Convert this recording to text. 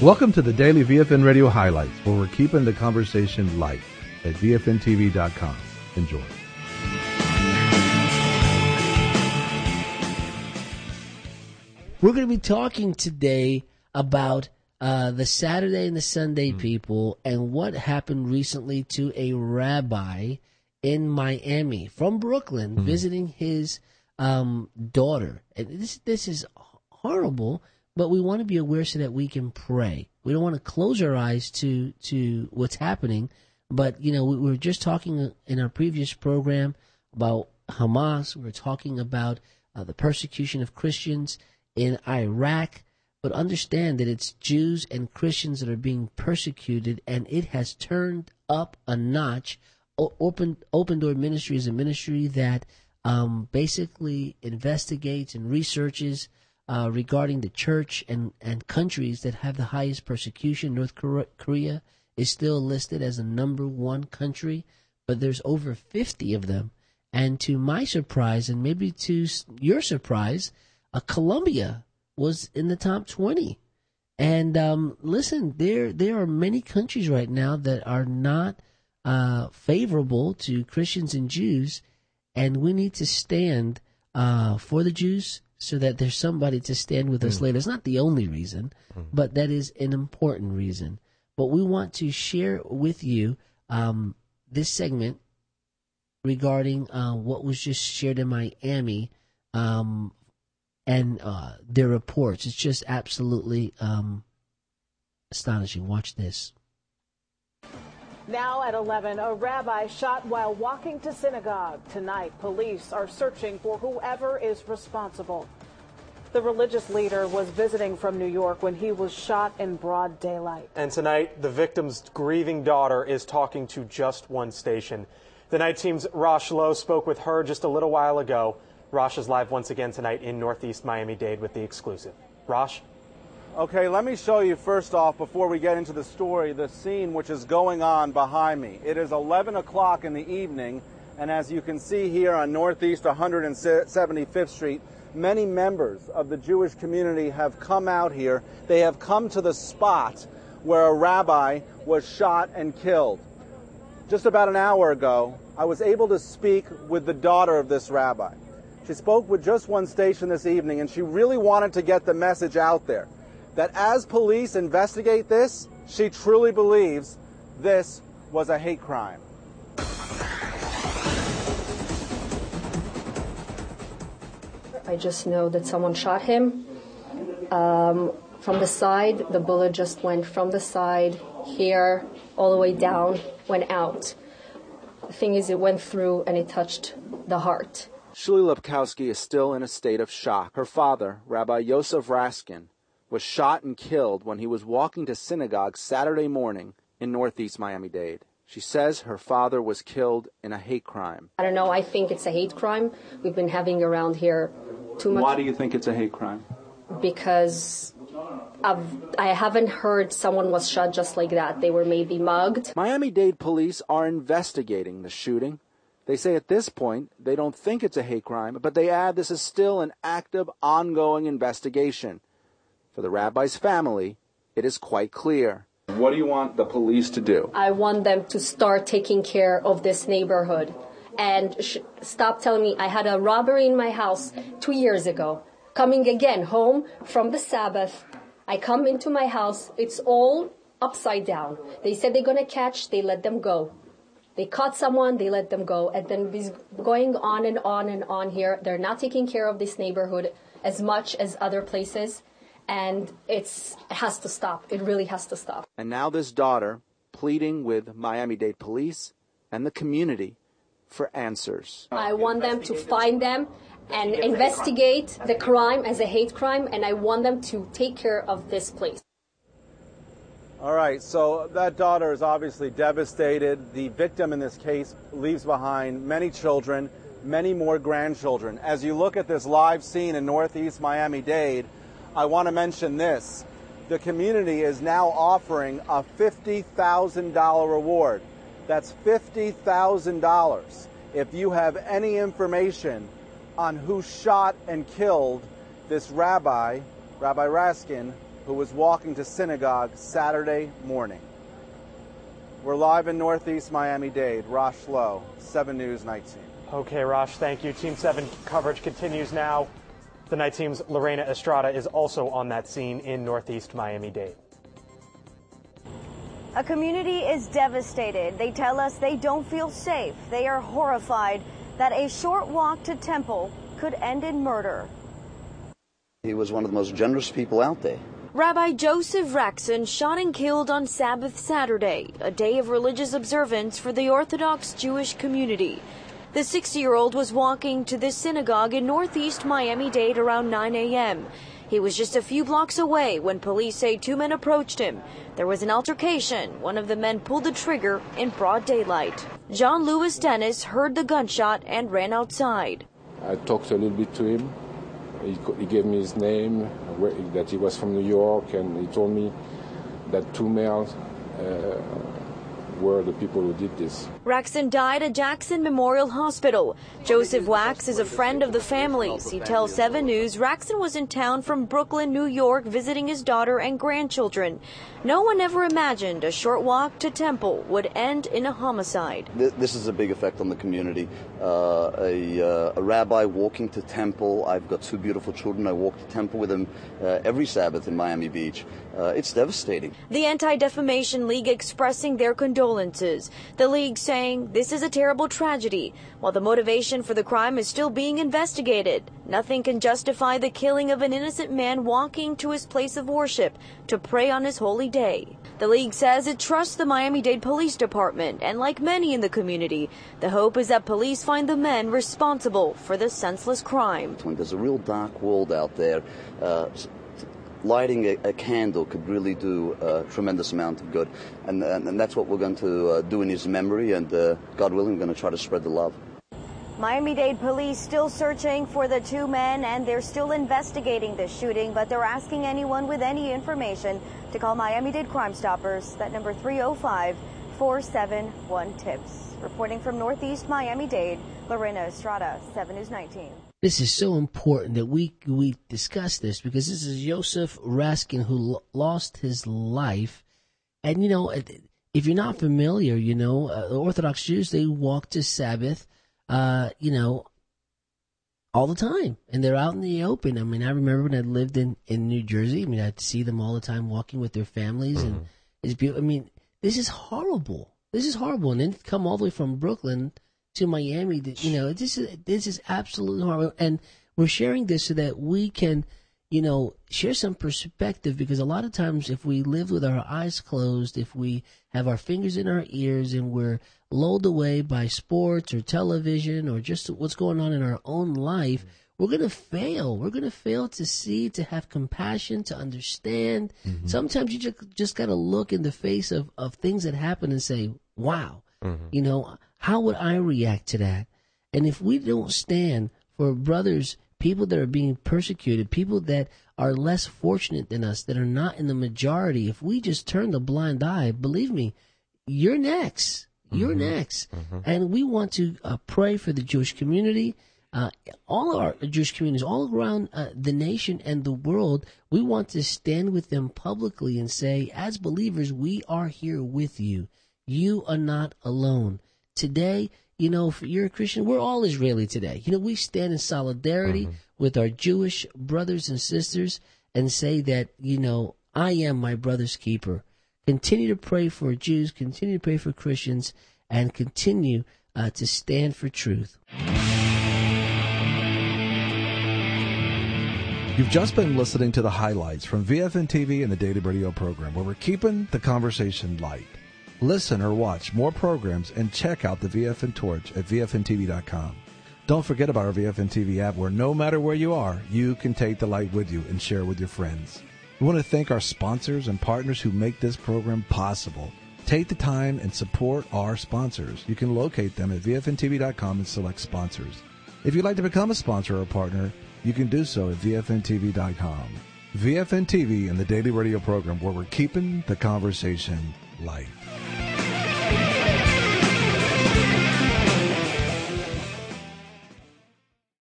Welcome to the Daily VFN Radio Highlights, where we're keeping the conversation light at VFNTV.com. Enjoy. We're going to be talking today about the Saturday and the Sunday people and what happened recently to a rabbi in Miami from Brooklyn visiting his daughter. And this is horrible, but we want to be aware so that we can pray. We don't want to close our eyes to what's happening, but we were just talking in our previous program about Hamas. We were talking about the persecution of Christians in Iraq, but understand that it's Jews and Christians that are being persecuted, and it has turned up a notch. Open Door Ministry is a ministry that basically investigates and researches regarding the church and countries that have the highest persecution. North Korea is still listed as the number one country, but there's over 50 of them. And to my surprise, and maybe to your surprise, Colombia was in the top 20. And listen, there are many countries right now that are not favorable to Christians and Jews, and we need to stand for the Jews so that there's somebody to stand with us later. It's not the only reason, but that is an important reason. But we want to share with you this segment regarding what was just shared in Miami and their reports. It's just absolutely astonishing. Watch this. Now at 11, a rabbi shot while walking to synagogue. Tonight, police are searching for whoever is responsible. The religious leader was visiting from New York when he was shot in broad daylight. And tonight, the victim's grieving daughter is talking to Just One Station. The night team's Rosh Lowe spoke with her just a little while ago. Rosh is live once again tonight in Northeast Miami-Dade with the exclusive. Rosh? Okay, let me show you first off, before we get into the story, the scene which is going on behind me. It is 11 o'clock in the evening, and as you can see here on Northeast 175th Street, many members of the Jewish community have come out here. They have come to the spot where a rabbi was shot and killed. Just about an hour ago, I was able to speak with the daughter of this rabbi. She spoke with Just One Station this evening, and she really wanted to get the message out there that as police investigate this, she truly believes this was a hate crime. I just know that someone shot him from the side. The bullet just went from the side here all the way down, went out. The thing is, it went through and it touched the heart. Shuli Lepkowski is still in a state of shock. Her father, Rabbi Yosef Raskin, was shot and killed when he was walking to synagogue Saturday morning in Northeast Miami-Dade. She says her father was killed in a hate crime. I don't know, I think it's a hate crime. We've been having around here too much. Why do you think it's a hate crime? Because I haven't heard someone was shot just like that. They were maybe mugged. Miami-Dade police are investigating the shooting. They say at this point they don't think it's a hate crime, but they add this is still an active, ongoing investigation. For the rabbi's family, it is quite clear. What do you want the police to do? I want them to start taking care of this neighborhood and stop telling me I had a robbery in my house 2 years ago. Coming again home from the Sabbath, I come into my house, it's all upside down. They said they're going to catch, they let them go. They caught someone, they let them go. And then it's going on and on and on here. They're not taking care of this neighborhood as much as other places. And it has to stop. It really has to stop. And now this daughter pleading with Miami-Dade police and the community for answers. I want them to find them and investigate the crime as a hate crime, and I want them to take care of this place. All right, so that daughter is obviously devastated. The victim in this case leaves behind many children, many more grandchildren. As you look at this live scene in Northeast Miami-Dade, I want to mention this. The community is now offering a $50,000 reward. That's $50,000 if you have any information on who shot and killed this rabbi, Rabbi Raskin, who was walking to synagogue Saturday morning. We're live in Northeast Miami-Dade. Rosh Lowe, 7 News Night Team. Okay, Rosh, thank you. Team 7 coverage continues now. The night team's Lorena Estrada is also on that scene in Northeast Miami-Dade. A community is devastated. They tell us they don't feel safe. They are horrified that a short walk to Temple could end in murder. He was one of the most generous people out there. Rabbi Joseph Raksin shot and killed on Sabbath Saturday, a day of religious observance for the Orthodox Jewish community. The 60-year-old was walking to this synagogue in Northeast Miami-Dade around 9 a.m. He was just a few blocks away when police say 2 men approached him. There was an altercation. One of the men pulled the trigger in broad daylight. John Lewis Dennis heard the gunshot and ran outside. I talked a little bit to him. He gave me his name, that he was from New York, and he told me that 2 males were the people who did this. Raksin died at Jackson Memorial Hospital. Joseph Wax is a friend of the families. He tells 7 News Raksin was in town from Brooklyn, New York, visiting his daughter and grandchildren. No one ever imagined a short walk to Temple would end in a homicide. This is a big effect on the community. A rabbi walking to Temple. I've got 2 beautiful children. I walk to Temple with them every Sabbath in Miami Beach. It's devastating. The Anti-Defamation League expressing their condolences. The league saying this is a terrible tragedy. While the motivation for the crime is still being investigated, nothing can justify the killing of an innocent man walking to his place of worship to pray on his holy day. The league says it trusts the Miami-Dade Police Department, and like many in the community, the hope is that police find the men responsible for this senseless crime. When there's a real dark world out there, lighting a candle could really do a tremendous amount of good. And that's what we're going to do in his memory, and God willing, we're going to try to spread the love. Miami-Dade police still searching for the 2 men, and they're still investigating this shooting, but they're asking anyone with any information to call Miami-Dade Crime Stoppers. That number 305-471-TIPS. Reporting from Northeast Miami-Dade, Lorena Estrada, 7 News 19. This is so important that we discuss this, because this is Joseph Raskin who lost his life. And, if you're not familiar, the Orthodox Jews, they walk to Sabbath, all the time. And they're out in the open. I mean, I remember when I lived in New Jersey. I mean, I'd see them all the time walking with their families. And it's beautiful. I mean, this is horrible. This is horrible. And then come all the way from Brooklyn to Miami, this is absolutely horrible. And we're sharing this so that we can, share some perspective, because a lot of times if we live with our eyes closed, if we have our fingers in our ears and we're lulled away by sports or television or just what's going on in our own life, we're going to fail. We're going to fail to see, to have compassion, to understand. Mm-hmm. Sometimes you just got to look in the face of things that happen and say, wow, how would I react to that? And if we don't stand for brothers, people that are being persecuted, people that are less fortunate than us, that are not in the majority, if we just turn the blind eye, believe me, you're next. You're next. Mm-hmm. And we want to pray for the Jewish community, all our Jewish communities all around the nation and the world. We want to stand with them publicly and say, as believers, we are here with you. You are not alone. Today, if you're a Christian, we're all Israeli today. We stand in solidarity with our Jewish brothers and sisters and say that, I am my brother's keeper. Continue to pray for Jews, continue to pray for Christians, and continue to stand for truth. You've just been listening to the highlights from VFN TV and the Daily Radio program, where we're keeping the conversation light. Listen or watch more programs and check out the VFN Torch at VFNTV.com. Don't forget about our VFN TV app, where no matter where you are, you can take the light with you and share with your friends. We want to thank our sponsors and partners who make this program possible. Take the time and support our sponsors. You can locate them at VFNTV.com and select sponsors. If you'd like to become a sponsor or a partner, you can do so at VFNTV.com. VFN TV and the Daily Radio program, where we're keeping the conversation light.